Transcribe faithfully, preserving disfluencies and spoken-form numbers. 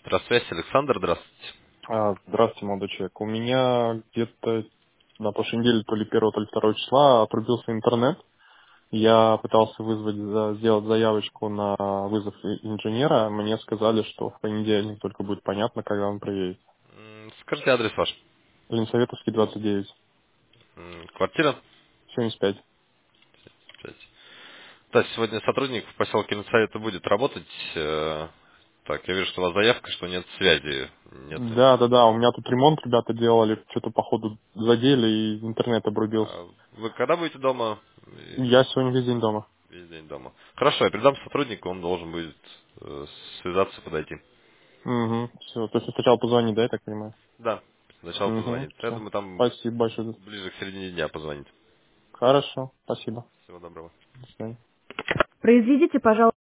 Здравствуйте, Александр, здравствуйте. А, Здравствуйте, молодой человек. У меня где-то на прошлой неделе, то ли первого, то ли второго числа, отрубился интернет. Я пытался вызвать, за- сделать заявочку на вызов и- инженера. Мне сказали, что в понедельник только будет понятно, когда он приедет. М, Скажите адрес ваш. Ленсоветовский, двадцать девять, М, Квартира? семьдесят пять. Пять. Да, сегодня сотрудник в поселке Ленсовета будет работать. э, Так, я вижу, что у вас заявка, что нет связи. Нет. Да, да, да, у меня тут ремонт ребята делали, что-то походу задели, и интернет обрубился. А Вы когда будете дома? И Я сегодня весь день дома. Весь день дома. Хорошо, я передам сотруднику, он должен будет э, связаться, подойти. Угу, все. То есть сначала позвонить, да, я так понимаю? Да, сначала Угу, позвонит. Я все. думаю, там Спасибо большое. ближе к середине дня позвонит. Хорошо, спасибо. Всего доброго. До свидания. Произведите, пожалуйста.